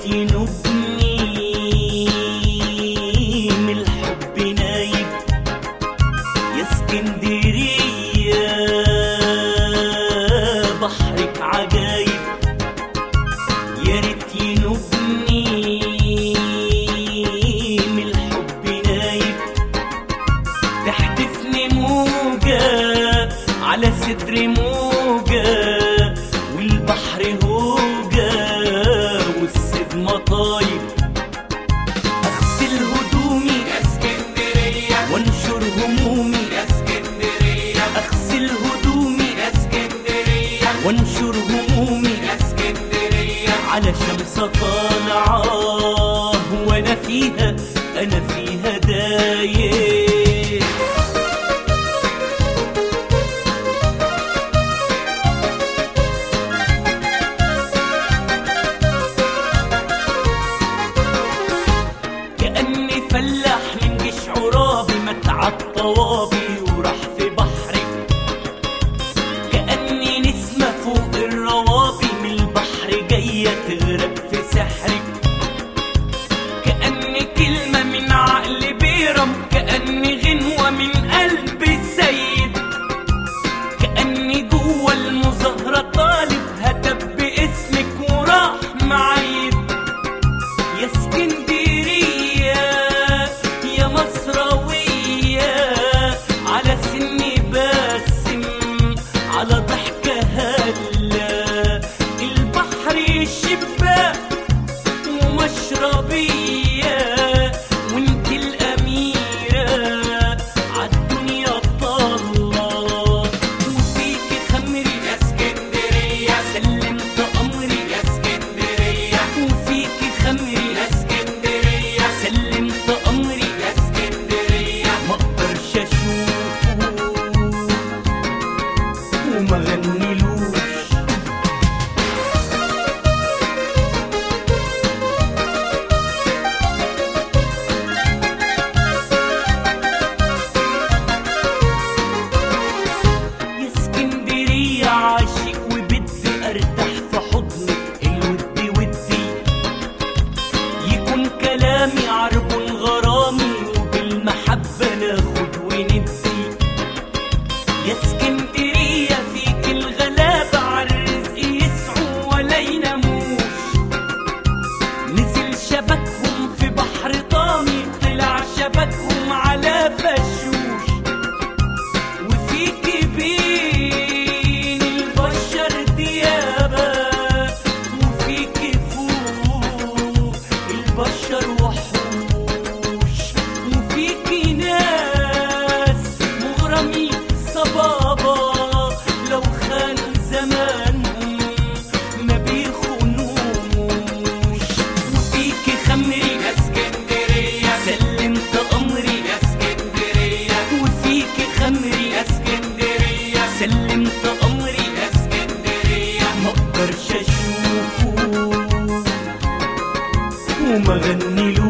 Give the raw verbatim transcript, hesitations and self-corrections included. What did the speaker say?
ينوبني من الحب نايب يا اسكندرية بحرك عجايب يا ريت ينوبني من الحب نايب تحدفني موجة على صدري موجة والبحر هوجة والصيد مطايب اغسل هدومي يا اسكندرية وانشر همومي يا اسكندرية اغسل هدومي يا اسكندرية وانشر همومي يا اسكندرية على شمس طالعة وانا فيها انا فيها دايب كأني فلاح من جيش عرابي متعب طوابي وراح في بحري كأني نسمة فوق الروابي من البحر جاية تغرق في سحري كأني كلمة من عقل بيرم كأني غنوة من قلب السيد كأني جوه المظاهرة طالب هتف باسمك وراح معيد يا اسكندرية يا مصراوية على سني باسم على ضحكة هلا البحر شباك ومشربية وانت الأميرة عالدنيا طالة وفيكي خمري يا اسكندرية سلمت أمري يا اسكندرية وفيكي خمري يا اسكندرية سلمت أمري يا اسكندرية ما اقدرش اشوفه وما غنيلوش يا اسكندرية عاشق وبدي ارتاح في حضنك الودي ودي يكون كلامي عرب غرامي وبالمحبة ناخد وندي يا اسكندرية فيك الغلابة عالرزق يسعوا ولا يناموش نزل شبكهم في بحر طامي طلع شبكهم على فشوش وفيك بين البشر ديابة وفيك فوق البشر وحوش وفيك ناس مغرمين صبابة لو خانوا زمانهم ما بيخونوش وفيك خمري يا اسكندرية سلمت أمري يا اسكندرية وفيك خمري يا اسكندرية سلمت أمري يا اسكندرية ما اقدرش اشوفه وما غنيلوش